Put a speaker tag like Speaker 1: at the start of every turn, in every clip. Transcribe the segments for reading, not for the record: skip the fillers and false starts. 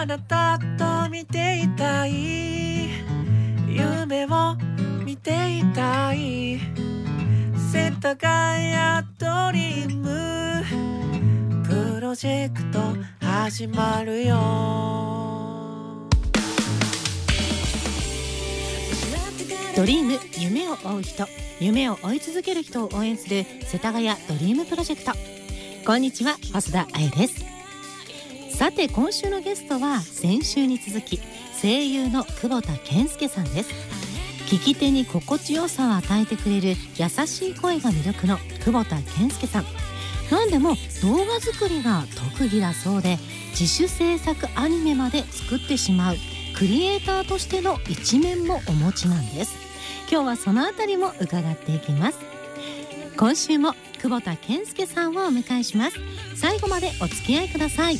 Speaker 1: なたと見ていたい、夢を見ていたい、世田谷ドリームプロジェクト始まるよ。
Speaker 2: ドリーム、夢を追う人、夢を追い続ける人を応援する世田谷ドリームプロジェクト。こんにちは、増田愛です。さて今週のゲストは先週に続き声優の久保田健介さんです。聞き手に心地よさを与えてくれる優しい声が魅力の久保田健介さん。何でも動画作りが特技だそうで、自主制作アニメまで作ってしまうクリエイターとしての一面もお持ちなんです。今日はそのあたりも伺っていきます。今週も久保田健介さんをお迎えします。最後までお付き合いください。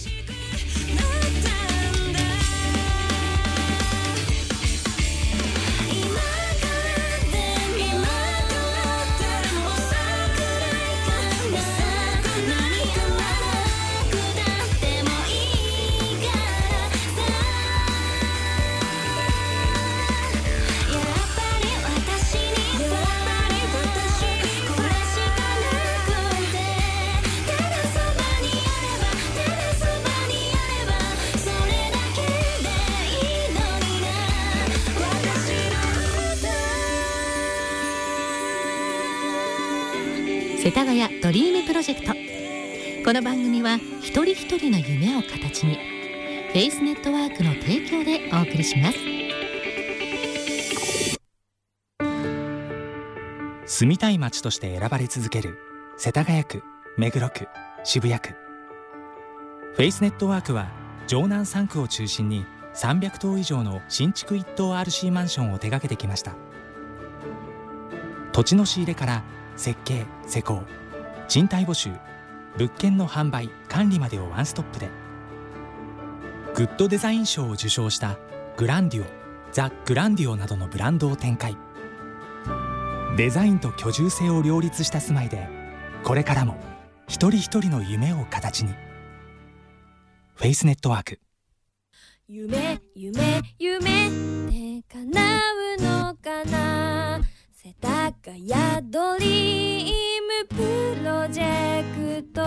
Speaker 2: 世田谷ドリームプロジェクト。この番組は一人一人の夢を形に、フェイスネットワークの提供でお送りします。
Speaker 3: 住みたい街として選ばれ続ける世田谷区、目黒区、渋谷区。フェイスネットワークは城南3区を中心に300棟以上の新築一棟 RC マンションを手掛けてきました。土地の仕入れから設計・施工、賃貸募集、物件の販売・管理までをワンストップで、グッドデザイン賞を受賞したグランディオ、ザ・グランディオなどのブランドを展開。デザインと居住性を両立した住まいで、これからも一人一人の夢を形に。フェイスネットワーク。
Speaker 4: 夢夢夢って叶うのかな、世田谷ドリームプロジェクト。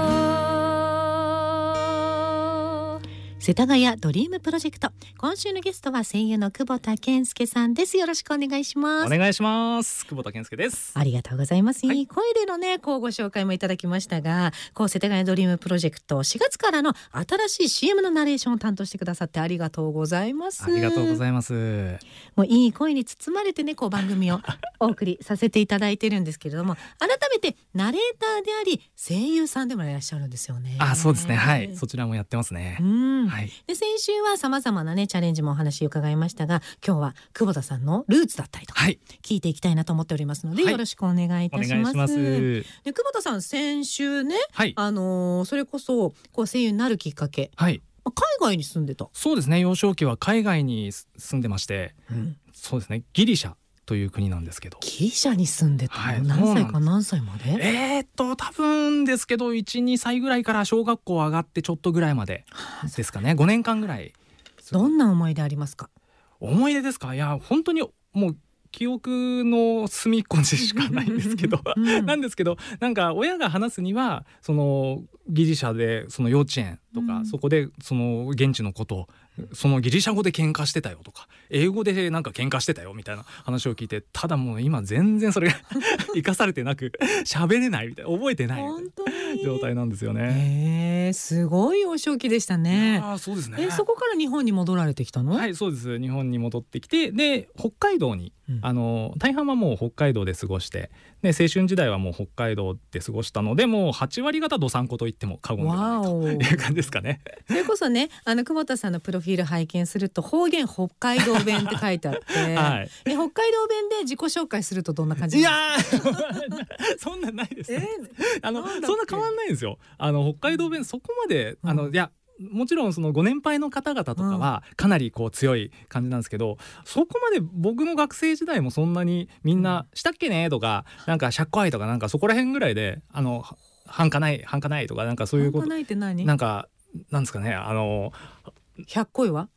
Speaker 2: 世田谷ドリームプロジェクト。今週のゲストは声優の久保田健介さんです。よろしくお願いします。
Speaker 3: お願いします。久保田健介です。
Speaker 2: ありがとうございます、
Speaker 3: はい、
Speaker 2: 声でのねご紹介もいただきましたが、世田谷ドリームプロジェクト4月からの新しい CM のナレーションを担当してくださってありがとうございます。
Speaker 3: ありがとうございます。
Speaker 2: もういい声に包まれてね番組をお送りさせていただいてるんですけれども、改めてナレーターであり声優さんでもいらっしゃるんですよね。
Speaker 3: そうですね、はい、そちらもやってますね。はい、
Speaker 2: で先週はさまざまなねチャレンジもお話を伺いましたが、今日は久保田さんのルーツだったりとか、聞いていきたいなと思っておりますので、よろしくお願いいたします。で久保田さん先週ね、それこそ声優になるきっかけ、海外に住んでた。
Speaker 3: そうですね、幼少期は海外に住んでまして、そうですね、ギリシャという国なんですけど。
Speaker 2: ギリシャに住んでたの、何歳か何歳まで？
Speaker 3: 多分ですけど 1,2 歳ぐらいから小学校上がってちょっとぐらいまでですかね。5年間ぐらい。
Speaker 2: どんな思い出ありますか？
Speaker 3: 思い出ですか？いや本当にもう記憶の隅っこでしかないんですけどなんですけど、なんか親が話すにはそのギリシャでその幼稚園とか、そこでその現地のことをそのギリシャ語で喧嘩してたよとか、英語でなんか喧嘩してたよみたいな話を聞いて、ただもう今全然それが生かされてなく喋れないみたいな、覚えてないみたいな状態なんですよね。
Speaker 2: すごい幼少期でしたね。
Speaker 3: そうですね。
Speaker 2: そこから日本に戻られてきたの？
Speaker 3: はい、そうです。日本に戻ってきて、で北海道に、大半はもう北海道で過ごして、で青春時代はもう北海道で過ごしたので、もう8割方どさんこと言っても過言ではないという感じですかね。
Speaker 2: それこそね、久保田さんのプロフィール拝見すると方言北海道弁って書いてあって、北海道弁で自己紹介するとどんな感じ？いや
Speaker 3: そんなないですね。そんな変わんないんですよ。北海道弁そこまでいやもちろんそのご年配の方々とかはかなり強い感じなんですけど、そこまで僕の学生時代もそんなにみんなしたっけねとか、なんかしゃっこあいとか、なんかそこら辺ぐらいではんかないとか、なんかそういうこと、なんかなんですかね、
Speaker 2: 100恋は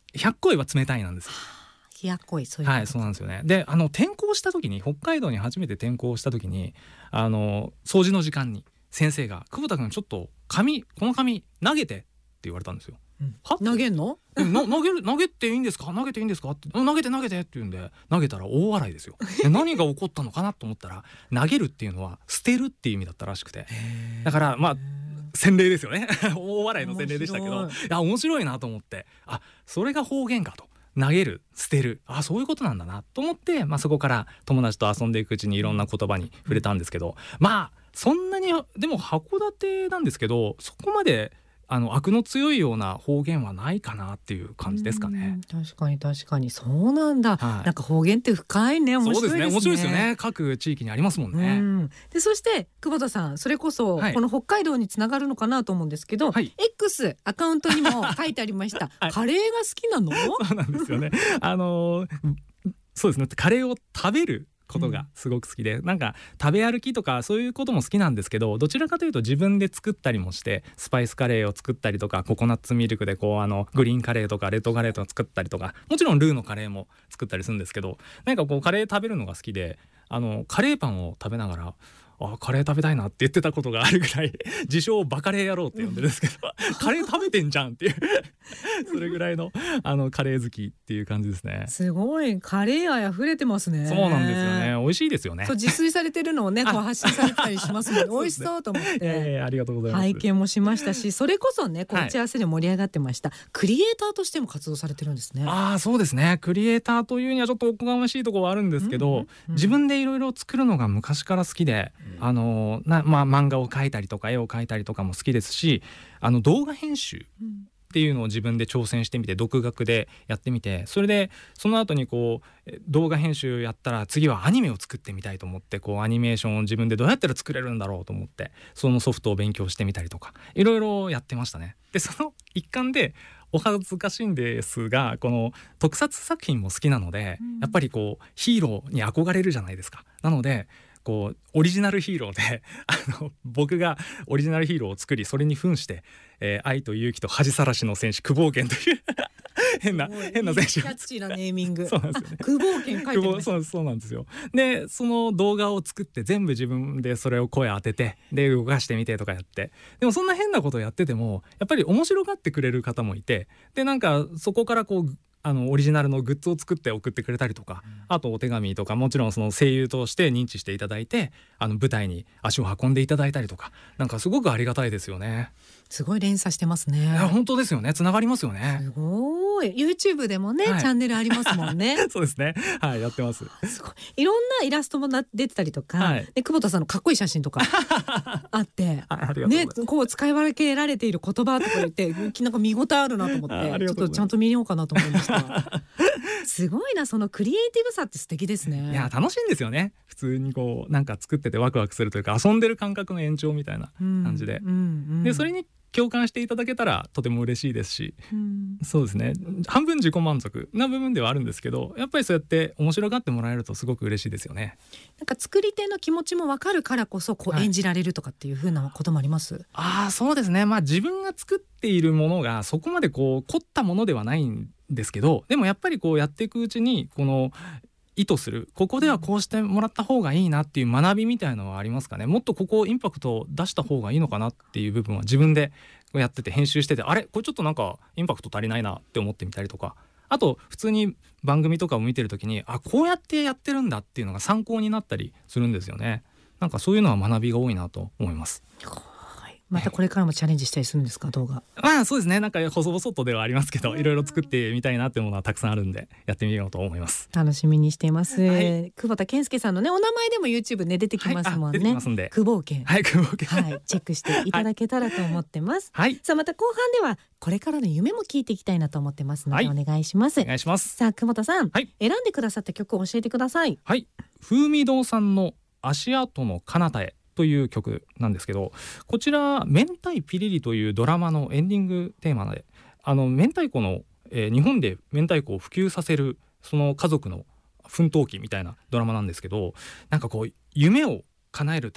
Speaker 3: 100恋は冷たいなんですよ。
Speaker 2: 冷やっこい、そういうこと。
Speaker 3: はい、そうなんですよね。で転校した時に、北海道に初めて転校した時に掃除の時間に先生が久保田君ちょっとこの紙投げてって言われたんですよ。は
Speaker 2: 投げんの？
Speaker 3: 投げていいんですか？投げていいんですか？って投げてって言うんで、投げたら大笑いですよ。で何が起こったのかなと思ったら、投げるっていうのは捨てるっていう意味だったらしくて、だからまあ洗礼ですよね。大笑いの洗礼でしたけど、いや面白いなと思って、それが方言かと。投げる、捨てる、そういうことなんだなと思って、そこから友達と遊んでいくうちにいろんな言葉に触れたんですけど、そんなにでも函館なんですけど、そこまで悪の強いような方言はないかなっていう感じですかね。
Speaker 2: 確かにそうなんだ、なんか方言って深いね。面白いですね。
Speaker 3: 面白いですよね。各地域にありますもんね。
Speaker 2: でそして久保田さん、それこそこの北海道につながるのかなと思うんですけど、X アカウントにも書いてありました、カレーが好きなの？
Speaker 3: そうなんですよね。そうですね、カレーを食べることがすごく好きで、なんか食べ歩きとかそういうことも好きなんですけど、どちらかというと自分で作ったりもして、スパイスカレーを作ったりとか、ココナッツミルクでグリーンカレーとかレッドカレーとか作ったりとか、もちろんルーのカレーも作ったりするんですけど、なんかカレー食べるのが好きで、カレーパンを食べながらカレー食べたいなって言ってたことがあるぐらい、自称バカレー野郎って呼んでるんですけど、カレー食べてんじゃんっていうそれぐらいのカレー好きっていう感じですね。
Speaker 2: すごいカレー愛あふれてますね。
Speaker 3: そうなんですよね。美味しいですよね。
Speaker 2: 自炊されてるのをね発信されたりしますので美味しそうと思って
Speaker 3: ありがとうございます。
Speaker 2: 拝見もしましたし、それこそね打ち合わせで盛り上がってました、クリエイターとしても活動されてるんですね。
Speaker 3: そうですね。クリエイターというにはちょっとおこがましいところはあるんですけど、自分でいろいろ作るのが昔から好きで、漫画を描いたりとか絵を描いたりとかも好きですし、動画編集っていうのを自分で挑戦してみて、独学でやってみて、それでその後に動画編集やったら次はアニメを作ってみたいと思って、アニメーションを自分でどうやったら作れるんだろうと思って、そのソフトを勉強してみたりとかいろいろやってましたね。でその一環でお恥ずかしいんですが、この特撮作品も好きなので、やっぱりヒーローに憧れるじゃないですか。なのでオリジナルヒーローで僕がオリジナルヒーローを作り、それに扮して、愛と勇気と恥さらしの戦士久保健という変な選手、
Speaker 2: キャッチーなネーミング。
Speaker 3: そうなんですよね。
Speaker 2: 久保健書いてます。
Speaker 3: そうなんですよ。でその動画を作って全部自分でそれを声当てて、で動かしてみてとかやって、でもそんな変なことをやっててもやっぱり面白がってくれる方もいて、でなんかそこからオリジナルのグッズを作って送ってくれたりとか、あとお手紙とか、もちろんその声優として認知していただいて舞台に足を運んでいただいたりとか、なんかすごくありがたいですよね。
Speaker 2: すごい連鎖してますね。
Speaker 3: いや本当ですよね。つながりますよね。
Speaker 2: すごい。 YouTube でもね、チャンネルありますもんね。
Speaker 3: そうですね。やってます。
Speaker 2: すごい。いろんなイラストも出てたりとか、で久保田さんのかっこいい写真とかあってね、使い分けられている言葉とか言ってなんか見応えあるなと思って、ちょっとちゃんと見ようかなと思いました。すごいな、そのクリエイティブさって素敵ですね。
Speaker 3: いや楽しいんですよね。普通になんか作っててワクワクするというか、遊んでる感覚の延長みたいな感じで、でそれに共感していただけたらとても嬉しいですし、そうですね、半分自己満足な部分ではあるんですけど、やっぱりそうやって面白がってもらえるとすごく嬉しいですよね。
Speaker 2: なんか作り手の気持ちも分かるからこそ演じられるとかっていう風なこともあります？
Speaker 3: そうですね。自分が作っているものがそこまで凝ったものではないんですけど、でもやっぱりやっていくうちに意図する、ここではこうしてもらった方がいいなっていう学びみたいなのはありますかね。もっとここをインパクトを出した方がいいのかなっていう部分は自分でやってて、編集してて、これちょっとなんかインパクト足りないなって思ってみたりとか、あと普通に番組とかを見てる時にこうやってやってるんだっていうのが参考になったりするんですよね。なんかそういうのは学びが多いなと思います。
Speaker 2: またこれからもチャレンジしたりするんですか、動画？
Speaker 3: そうですね。なんか細々とではありますけど、いろいろ作ってみたいなっていうものはたくさんあるんで、やってみようと思います。
Speaker 2: 楽しみにしています。久保田健介さんのね、お名前でも YouTube ね出てきますもんね。
Speaker 3: 出てきますんで、
Speaker 2: 久保健、
Speaker 3: 久保健、
Speaker 2: チェックしていただけたらと思ってます。さあまた後半ではこれからの夢も聞いていきたいなと思ってますので、お願いします。
Speaker 3: お願いします。
Speaker 2: さあ久保田さん、選んでくださった曲を教えてください。
Speaker 3: 風味堂さんの足跡の彼方へという曲なんですけど、こちら明太ピリリというドラマのエンディングテーマで、明太子の、日本で明太子を普及させるその家族の奮闘記みたいなドラマなんですけど、なんか夢を叶えるため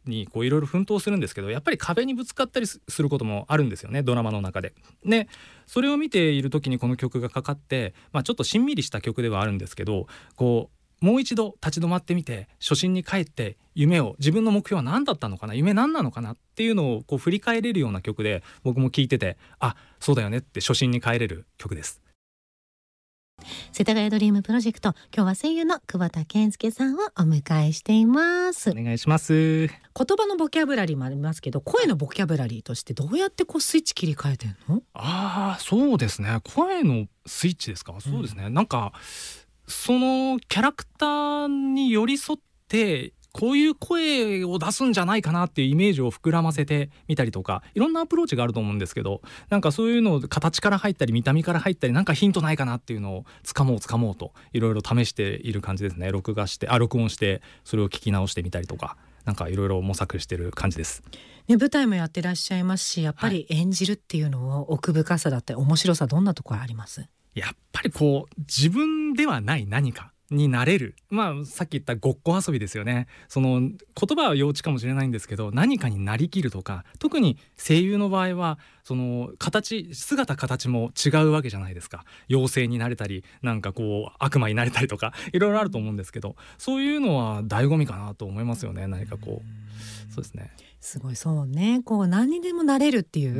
Speaker 3: にこういろいろ奮闘するんですけど、やっぱり壁にぶつかったりすることもあるんですよね、ドラマの中で。でそれを見ている時にこの曲がかかって、ちょっとしんみりした曲ではあるんですけど、こうもう一度立ち止まってみて、初心に帰って夢を、自分の目標は何だったのかな、夢何なのかなっていうのをこう振り返れるような曲で、僕も聴いてて、あ、そうだよねって初心に帰れる曲です。
Speaker 2: 世田谷ドリームプロジェクト、今日は声優の久保田健介さんをお迎えしています。
Speaker 3: お願いします。
Speaker 2: 言葉のボキャブラリーもありますけど、声のボキャブラリーとしてどうやってこうスイッチ切り替えてんの？
Speaker 3: そうですね、声のスイッチですか。そうですね、なんかそのキャラクターに寄り添ってこういう声を出すんじゃないかなっていうイメージを膨らませてみたりとか、いろんなアプローチがあると思うんですけど、なんかそういうのを形から入ったり見た目から入ったり、なんかヒントないかなっていうのをつかもうといろいろ試している感じですね。録音してそれを聞き直してみたりとか、なんかいろいろ模索してる感じです。
Speaker 2: ね、舞台もやってらっしゃいますし、やっぱり演じるっていうのを奥深さだったり面白さ、どんなところあります？
Speaker 3: やっぱりこう自分ではない何かになれる、さっき言ったごっこ遊びですよね。その言葉は幼稚かもしれないんですけど、何かになりきるとか、特に声優の場合はその姿形も違うわけじゃないですか。妖精になれたり、なんかこう悪魔になれたりとか、いろいろあると思うんですけど、そういうのは醍醐味かなと思いますよね。何かこう、そうですね、
Speaker 2: すごい、そうね、こう何にでもなれるっていう、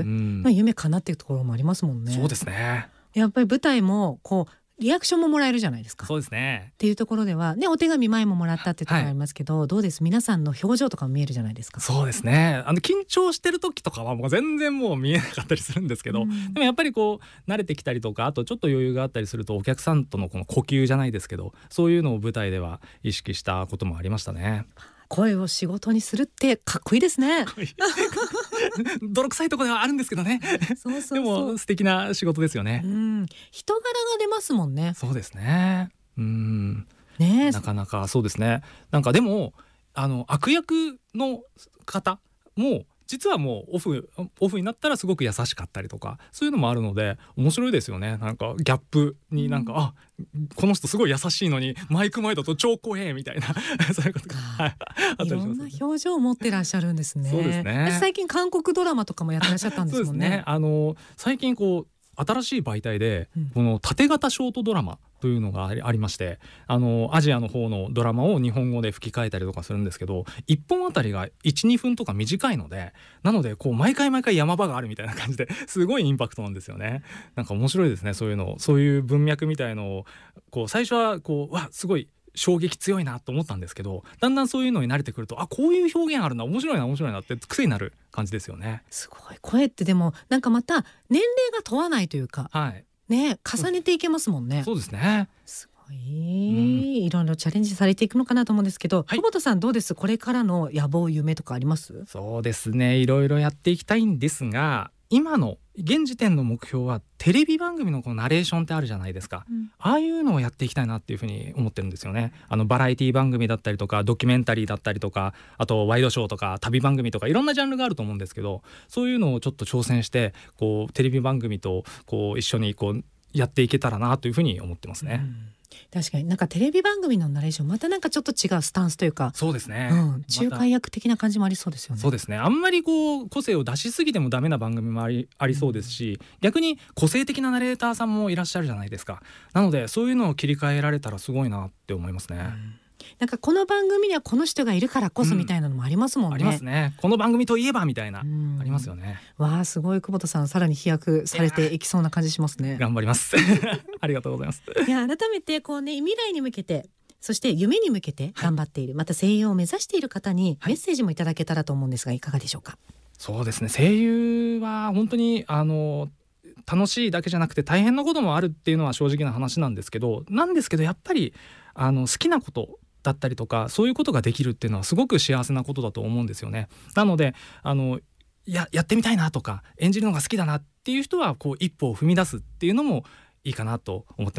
Speaker 2: 夢かなっていうところもありますもんね。
Speaker 3: そうですね。
Speaker 2: やっぱり舞台もこうリアクションももらえるじゃないですか。
Speaker 3: そうですね。
Speaker 2: っていうところではね、お手紙前ももらったっていうところありますけど、どうです？皆さんの表情とかも見えるじゃないですか。
Speaker 3: そうですね。緊張してる時とかはもう全然もう見えなかったりするんですけど、でもやっぱりこう慣れてきたりとか、あとちょっと余裕があったりすると、お客さんとのこの呼吸じゃないですけど、そういうのを舞台では意識したこともありましたね。
Speaker 2: 声を仕事にするってかっこいいですね。
Speaker 3: 泥臭いところではあるんですけどね。
Speaker 2: そう
Speaker 3: でも素敵な仕事ですよね。
Speaker 2: 人柄が出ますもんね。
Speaker 3: そうですね。
Speaker 2: ね、
Speaker 3: なかなかそうですね。なんかでも悪役の方も実はもうオフになったらすごく優しかったりとか、そういうのもあるので面白いですよね。なんかギャップになんか、この人すごい優しいのにマイク前だと超怖えみたいなそういうことがあったりします。
Speaker 2: いろんな表情を持ってらっしゃるんですね。
Speaker 3: そうですね。
Speaker 2: 最近韓国ドラマとかもやってらっしゃったんですもんね。
Speaker 3: そうですね。最近こう新しい媒体で、この縦型ショートドラマというのがありまして、アジアの方のドラマを日本語で吹き替えたりとかするんですけど、1本あたりが 1,2 分とか短いので、なのでこう毎回山場があるみたいな感じですごいインパクトなんですよね。なんか面白いですね。そういう文脈みたいのをこう最初はこうすごい衝撃強いなと思ったんですけど、だんだんそういうのに慣れてくると、こういう表現あるな、面白いなって癖になる感じですよね。
Speaker 2: すごい、声ってでもなんかまた年齢が問わないというか、ね、重ねていけますもんね。
Speaker 3: そうですね。
Speaker 2: すごい、いろいろチャレンジされていくのかなと思うんですけど、久保田さんどうです？これからの野望夢とかあります？
Speaker 3: そうですね、いろいろやっていきたいんですが、今の現時点の目標はテレビ番組のこのナレーションってあるじゃないですか、ああいうのをやっていきたいなっていうふうに思ってるんですよね。バラエティ番組だったりとかドキュメンタリーだったりとか、あとワイドショーとか旅番組とか、いろんなジャンルがあると思うんですけど、そういうのをちょっと挑戦してこうテレビ番組とこう一緒にこうやっていけたらなというふうに思ってますね。
Speaker 2: 確かになんかテレビ番組のナレーションまたなんかちょっと違うスタンスというか、
Speaker 3: そうですね、
Speaker 2: 仲介役的な感じもありそうですよね。
Speaker 3: そうですね。あんまりこう個性を出しすぎてもダメな番組もありそうですし、逆に個性的なナレーターさんもいらっしゃるじゃないですか。なのでそういうのを切り替えられたらすごいなって思いますね。
Speaker 2: なんかこの番組にはこの人がいるからこそみたいなのもありますもんね。
Speaker 3: ありますね。この番組といえばみたいな、ありますよね。
Speaker 2: わあ、すごい。久保田さんさらに飛躍されていきそうな感じしますね。
Speaker 3: 頑張りますありがとうございます。
Speaker 2: いや、改めてこうね、未来に向けて、そして夢に向けて頑張っている、また声優を目指している方にメッセージもいただけたらと思うんですが、いかがでしょうか？
Speaker 3: そうですね、声優は本当に楽しいだけじゃなくて大変なこともあるっていうのは正直な話なんですけど、やっぱり好きなことだったりとか、そういうことができるっていうのはすごく幸せなことだと思うんですよね。なのでやってみたいなとか演じるのが好きだなっていう人はこう一歩を踏み出すっていうのもいいかなと思ってます。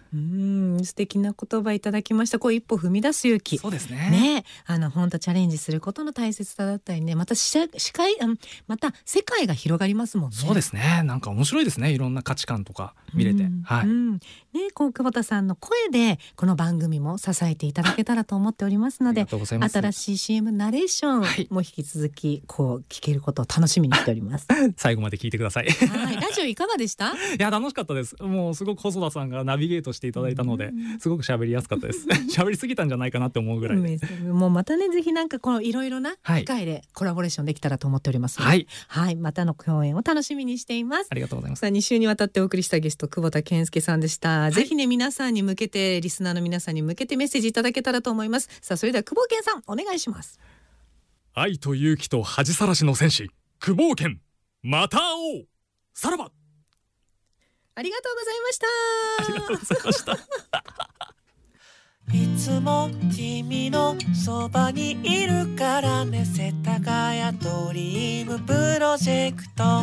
Speaker 2: 素敵な言葉いただきました。こう一歩踏み出す勇気。
Speaker 3: そうですね。
Speaker 2: 本当チャレンジすることの大切さだったりね、またまた世界が広がりますもんね。
Speaker 3: そうですね。なんか面白いですね。いろんな価値観とか見れて、はい。
Speaker 2: ね、久保田さんの声でこの番組も支えていただけたらと思っておりますので、新しい CM ナレーションも引き続きこう聞けることを楽しみにしております。
Speaker 3: 最後まで聞いてください。
Speaker 2: はい、ラジオいかがでした？
Speaker 3: いや楽しかったです。もうすごく細田さんがナビゲートしていただいたので、すごく喋りやすかったです。喋りすぎたんじゃないかなって思うぐらいで。
Speaker 2: もうまたね、ぜひなんかこのいろいろな機会でコラボレーションできたらと思っておりますので、はい、またの共演を楽しみにしています。
Speaker 3: ありがとうございます。
Speaker 2: さあ2週にわたってお送りしたゲスト久保田健介さんでした。ぜひね皆さんに向けて、リスナーの皆さんに向けてメッセージいただけたらと思います。さあそれでは久保健さんお願いします。
Speaker 3: 愛と勇気と恥さらしの戦士久保健、また会おう。さらば。
Speaker 2: ありがとうございました。
Speaker 3: ありがとうございました。
Speaker 1: いつも君のそばにいるからね、世田谷ドリームプロジェクト。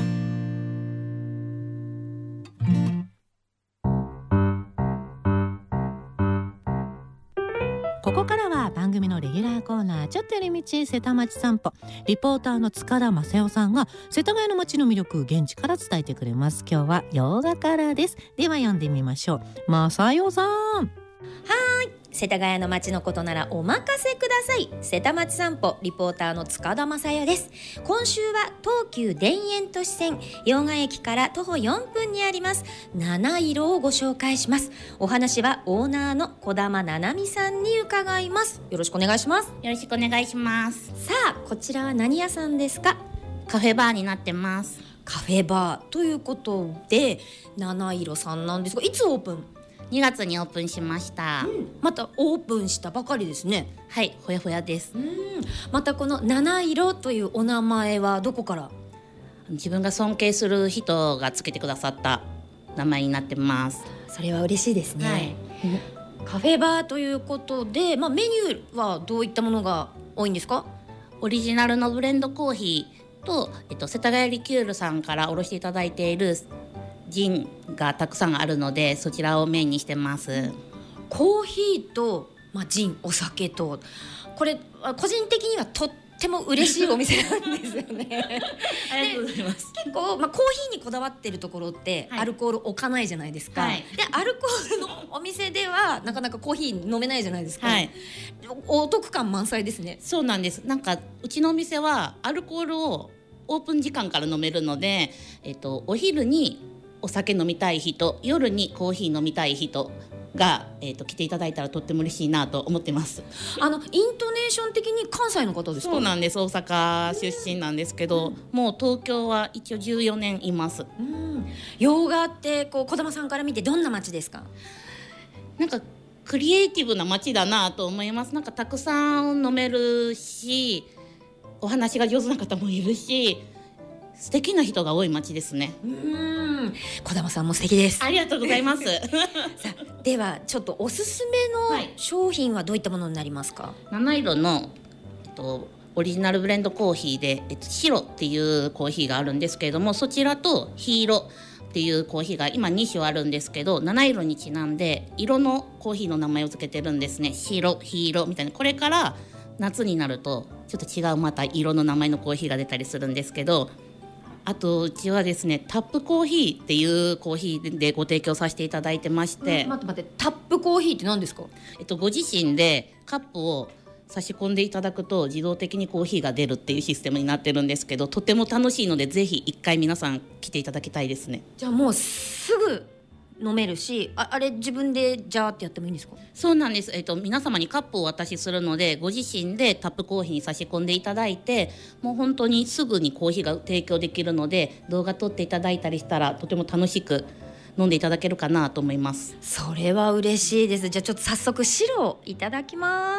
Speaker 2: ここからは番組のレギュラーコーナー、ちょっと寄り道瀬田町散歩。リポーターの塚田正代さんが世田谷の街の魅力現地から伝えてくれます。今日は洋画からです。では読んでみましょう。正代さん。
Speaker 4: 世田谷の街のことならお任せください。瀬田町散歩リポーターの塚田正代です。今週は東急田園都市線用賀駅から徒歩4分にあります七色をご紹介します。お話はオーナーの児玉七海さんに伺います。よろしくお願いします。
Speaker 5: よろしくお願いします。
Speaker 4: さあこちらは何屋さんですか？
Speaker 5: カフェバーになってます。
Speaker 4: カフェバーということで七色さんなんですが、いつオープン
Speaker 5: 2月にオープンしました、
Speaker 4: またオープンしたばかりですね。
Speaker 5: はい、ほやほやです。
Speaker 4: またこの七色というお名前はどこから？
Speaker 5: 自分が尊敬する人がつけてくださった名前になってます。
Speaker 4: それは嬉しいですね、
Speaker 5: はい、
Speaker 4: カフェバーということで、メニューはどういったものが多いんですか？
Speaker 5: オリジナルのブレンドコーヒーと、世田谷リキュールさんからおろしていただいているジンがたくさんあるので、そちらをメインにしてます。
Speaker 4: コーヒーと、ジン、お酒と、これ個人的にはとっても嬉しいお店なんですよね。
Speaker 5: ありがとうございます。
Speaker 4: 結構、コーヒーにこだわってるところって、アルコール置かないじゃないですか、でアルコールのお店ではなかなかコーヒー飲めないじゃないですか、お得感満載ですね。
Speaker 5: そうなんです。なんかうちのお店はアルコールをオープン時間から飲めるので、お昼にお酒飲みたい人、夜にコーヒー飲みたい人が、来ていただいたらとっても嬉しいなと思ってます。
Speaker 4: イントネーション的に関西の方ですか？
Speaker 5: そうなんです。大阪出身なんですけど、もう東京は一応14年います。
Speaker 4: 洋画って児玉さんから見てどんな街ですか？
Speaker 5: なんかクリエイティブな街だなと思います。なんかたくさん飲めるし、お話が上手な方もいるし、素敵な人が多い街ですね。
Speaker 4: 児玉さんも素敵です。
Speaker 5: ありがとうございます。
Speaker 4: さあではちょっとおすすめの商品はどういったものになりますか？
Speaker 5: 七色の、オリジナルブレンドコーヒーで、白っていうコーヒーがあるんですけれども、そちらと黄色っていうコーヒーが今2種あるんですけど、七色にちなんで色のコーヒーの名前を付けてるんですね。白、黄色みたいな。これから夏になるとちょっと違うまた色の名前のコーヒーが出たりするんですけど、あとうちはですね、タップコーヒーっていうコーヒーでご提供させていただいてまして、
Speaker 4: 待ってタップコーヒーって何ですか？
Speaker 5: ご自身でカップを差し込んでいただくと自動的にコーヒーが出るっていうシステムになってるんですけど、とても楽しいのでぜひ一回皆さん来ていただきたいですね。
Speaker 4: じゃあもうすぐ飲めるし、あれ自分でジャーってやってもいいんですか？
Speaker 5: そうなんです。皆様にカップをお渡しするので、ご自身でタップコーヒーに差し込んでいただいて、もう本当にすぐにコーヒーが提供できるので、動画撮っていただいたりしたらとても楽しく飲んでいただけるかなと思います。
Speaker 4: それは嬉しいです。じゃあちょっと早速白をいただきます。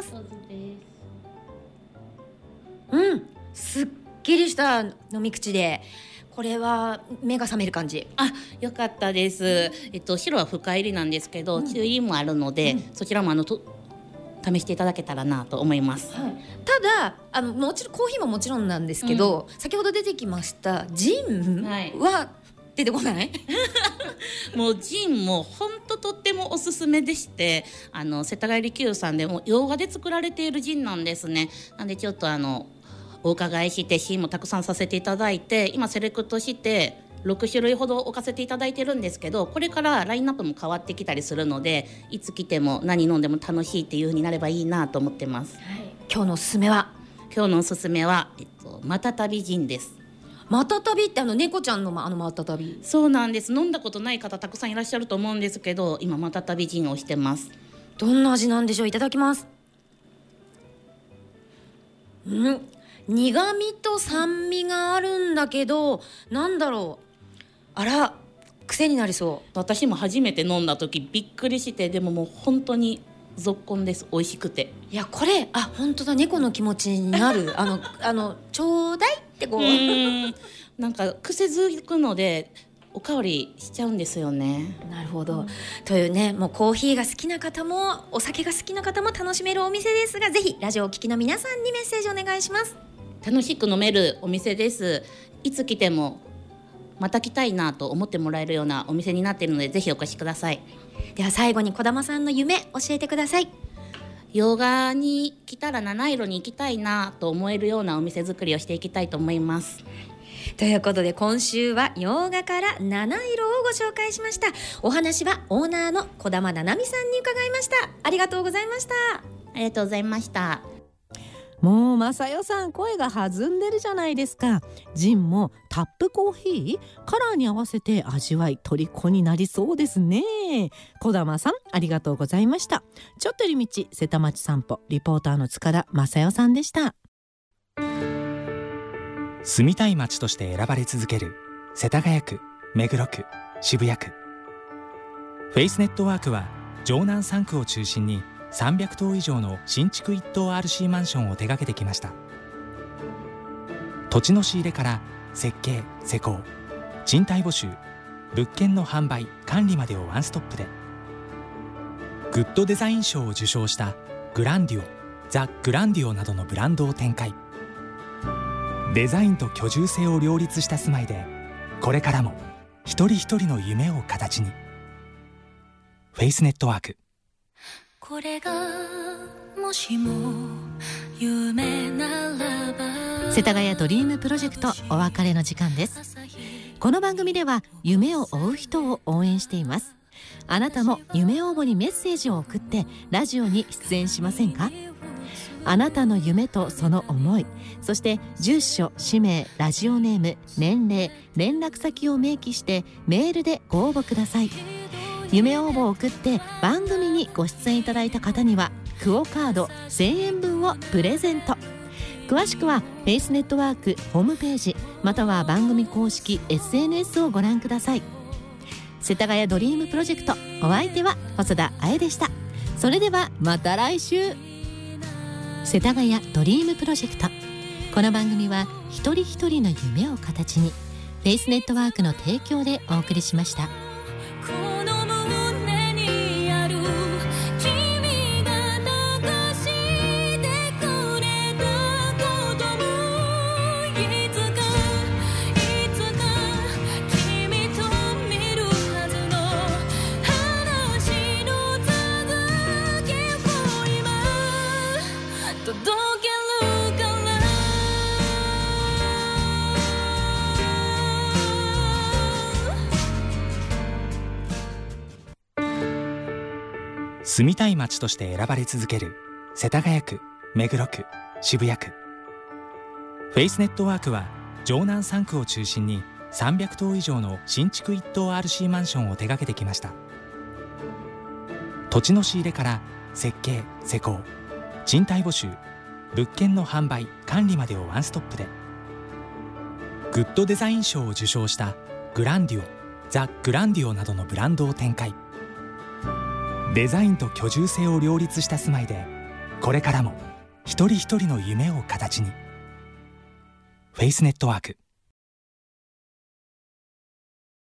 Speaker 4: すっきりした飲み口で、これは目が覚める感じ。
Speaker 5: よかったです。白は深入りなんですけど、中入りもあるので、そちらも試していただけたらなと思います。
Speaker 4: ただもちろんコーヒーももちろんなんですけど、先ほど出てきましたジンは
Speaker 6: 出てこない
Speaker 5: もうジンも本当とってもおすすめでして、世田谷利休さんでも洋画で作られているジンなんですね。なんでちょっとお伺いしてシーンもたくさんさせていただいて、今セレクトして6種類ほど置かせていただいてるんですけど、これからラインナップも変わってきたりするので、いつ来ても何飲んでも楽しいっていう風になればいいなと思ってます。
Speaker 6: 今日のおすすめは
Speaker 5: またたびジンです。
Speaker 6: またたびって猫ちゃんのまたたび。
Speaker 5: そうなんです。飲んだことない方たくさんいらっしゃると思うんですけど、今またたびジンをしてます。
Speaker 6: どんな味なんでしょう。いただきます。苦味と酸味があるんだけど、なんだろう、あら癖になりそう。
Speaker 5: 私も初めて飲んだ時びっくりして、でももう本当にぞっこんです。美味しくて。
Speaker 6: いやこれ本当だ、猫の気持ちになるちょうだいってこう
Speaker 5: なんか癖づくのでおかわりしちゃうんですよね。
Speaker 6: なるほど、というね、もうコーヒーが好きな方もお酒が好きな方も楽しめるお店ですが、ぜひラジオをお聞きの皆さんにメッセージお願いします。
Speaker 5: 楽しく飲めるお店です。いつ来てもまた来たいなと思ってもらえるようなお店になっているので、ぜひお越しください。
Speaker 6: では最後に児玉さんの夢教えてください。
Speaker 5: 洋画に来たら七色に行きたいなと思えるようなお店作りをしていきたいと思います。
Speaker 6: ということで今週は洋画から七色をご紹介しました。お話はオーナーの児玉七海さんに伺いました。ありがとうございました。
Speaker 5: ありがとうございました。
Speaker 2: もう正代さん声が弾んでるじゃないですか。ジンもタップコーヒーカラーに合わせて味わい虜になりそうですね。児玉さんありがとうございました。ちょっと寄り道瀬田町散歩リポーターの塚田正代さんでした。
Speaker 7: 住みたい街として選ばれ続ける世田谷区、目黒区、渋谷区。フェイスネットワークは城南3区を中心に300棟以上の新築一棟 RC マンションを手掛けてきました。土地の仕入れから設計・施工、賃貸募集、物件の販売・管理までをワンストップで、グッドデザイン賞を受賞したグランディオ、ザ・グランディオなどのブランドを展開。デザインと居住性を両立した住まいで、これからも一人一人の夢を形に。フェイスネットワーク。
Speaker 8: これがもしも夢ならば。
Speaker 2: 世田谷ドリームプロジェクトお別れの時間です。この番組では夢を追う人を応援しています。あなたも夢応募にメッセージを送ってラジオに出演しませんか？あなたの夢とその思い、そして住所、氏名、ラジオネーム、年齢、連絡先を明記してメールでご応募ください。夢応募を送って番組にご出演いただいた方にはクオカード1000円分をプレゼント。詳しくはフェイスネットワークホームページまたは番組公式 SNS をご覧ください。世田谷ドリームプロジェクト、お相手は細田あえでした。それではまた来週。世田谷ドリームプロジェクト、この番組は一人一人の夢を形にフェイスネットワークの提供でお送りしました。
Speaker 7: 住みたい街として選ばれ続ける世田谷区、目黒区、渋谷区。フェイスネットワークは城南3区を中心に300棟以上の新築一棟 RC マンションを手掛けてきました。土地の仕入れから設計・施工、賃貸募集、物件の販売・管理までをワンストップで、グッドデザイン賞を受賞したグランディオ、ザ・グランディオなどのブランドを展開。デザインと居住性を両立した住まいで、これからも一人一人の夢を形に。フェイスネットワーク。